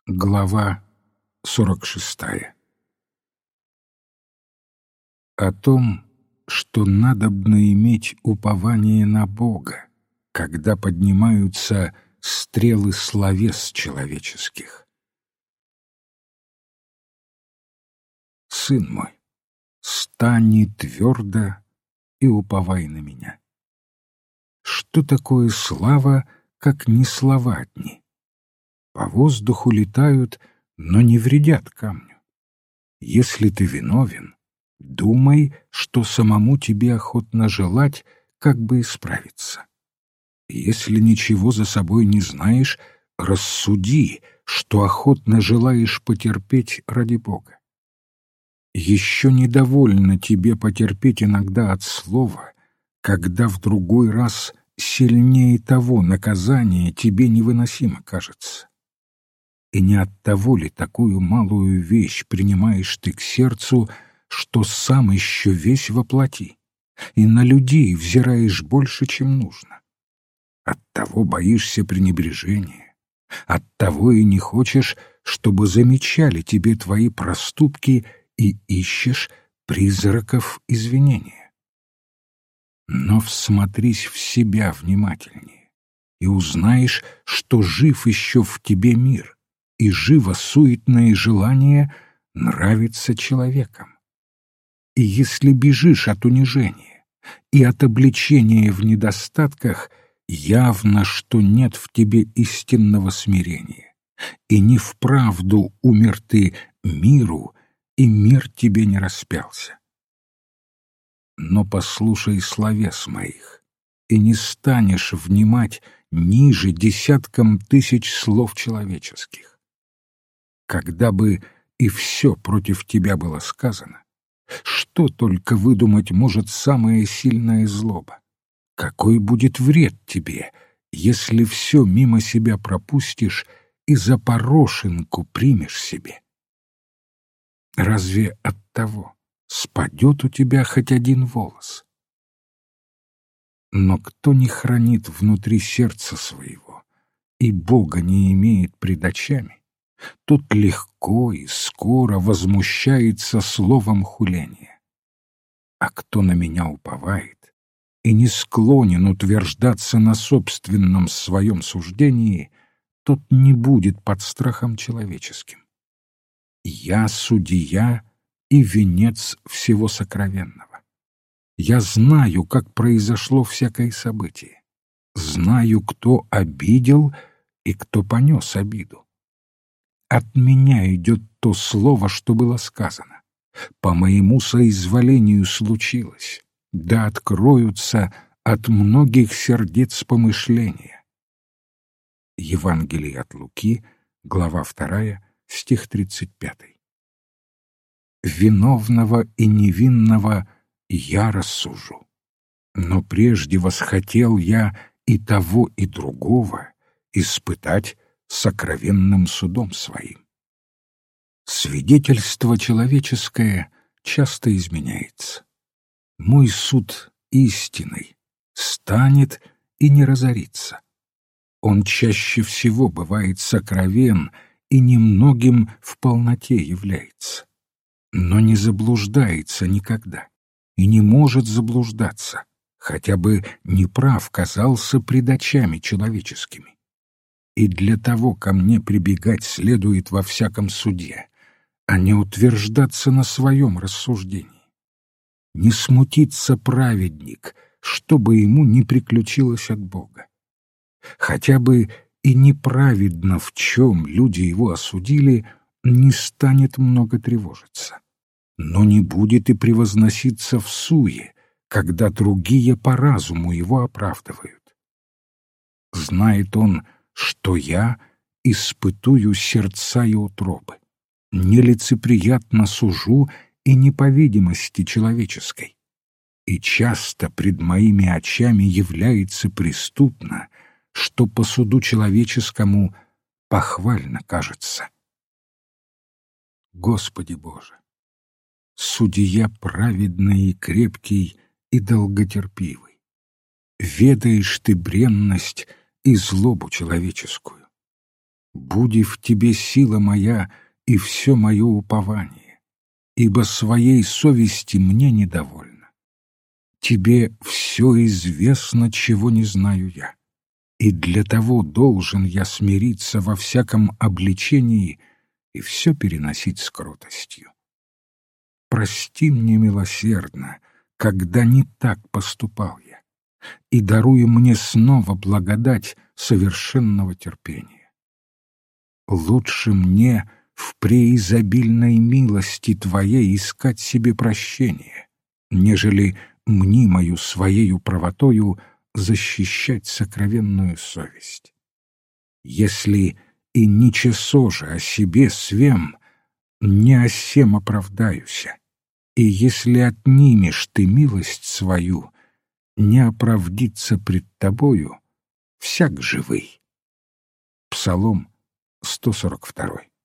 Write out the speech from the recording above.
Глава 46. О том, что надобно иметь упование на Бога, когда поднимаются стрелы словес человеческих. Сын мой, стань твердо и уповай на меня. Что такое слава, как не слова одни? По воздуху летают, но не вредят камню. Если ты виновен, думай, что самому тебе охотно желать, как бы исправиться. Если ничего за собой не знаешь, рассуди, что охотно желаешь потерпеть ради Бога. Еще недовольно тебе потерпеть иногда от слова, когда в другой раз сильнее того наказание тебе невыносимо кажется. И не от того ли такую малую вещь принимаешь ты к сердцу, что сам еще весь во плоти, и на людей взираешь больше, чем нужно? Оттого боишься пренебрежения, оттого и не хочешь, чтобы замечали тебе твои проступки, и ищешь призраков извинения. Но всмотрись в себя внимательнее, и узнаешь, что жив еще в тебе мир, и живо суетное желание нравиться человеком. И если бежишь от унижения и от обличения в недостатках, явно, что нет в тебе истинного смирения, и не вправду умер ты миру, и мир тебе не распялся. Но послушай словес моих, и не станешь внимать ниже десяткам тысяч слов человеческих. Когда бы и все против тебя было сказано, что только выдумать может самая сильная злоба? Какой будет вред тебе, если все мимо себя пропустишь и за порошинку примешь себе? Разве от того спадет у тебя хоть один волос? Но кто не хранит внутри сердца своего и Бога не имеет пред очами, тот легко и скоро возмущается словом хуления. А кто на меня уповает и не склонен утверждаться на собственном своем суждении, тот не будет под страхом человеческим. Я судья и венец всего сокровенного. Я знаю, как произошло всякое событие. Знаю, кто обидел и кто понес обиду. От меня идет то слово, что было сказано. По моему соизволению случилось, да откроются от многих сердец помышления. Евангелие от Луки, глава 2, стих 35. Виновного и невинного я рассужу, но прежде восхотел я и того, и другого испытать сокровенным судом своим. Свидетельство человеческое часто изменяется. Мой суд истинный станет и не разорится. Он чаще всего бывает сокровен и немногим в полноте является, но не заблуждается никогда и не может заблуждаться, хотя бы неправ казался пред очами человеческими. И для того ко мне прибегать следует во всяком суде, а не утверждаться на своем рассуждении. Не смутится праведник, чтобы ему не приключилось от Бога. Хотя бы и неправедно, в чем люди его осудили, не станет много тревожиться, но не будет и превозноситься в суе, когда другие по разуму его оправдывают. Знает он, что я испытую сердца и утробы, нелицеприятно сужу и не по видимости человеческой, и часто пред моими очами является преступно, что по суду человеческому похвально кажется. Господи Боже, судья праведный и крепкий и долготерпивый, ведаешь ты бренность и злобу человеческую. Буди в тебе сила моя и все мое упование, ибо своей совести мне недовольно. Тебе все известно, чего не знаю я, и для того должен я смириться во всяком обличении и все переносить с кротостью. Прости мне милосердно, когда не так поступал я, и даруй мне снова благодать совершенного терпения. Лучше мне в преизобильной милости Твоей искать себе прощение, нежели мнимою своею правотою защищать сокровенную совесть. Если и ничего же о себе свем, не о сем оправдаюся, и если отнимешь ты милость свою, не оправдится пред тобою всяк живый. Псалом 142.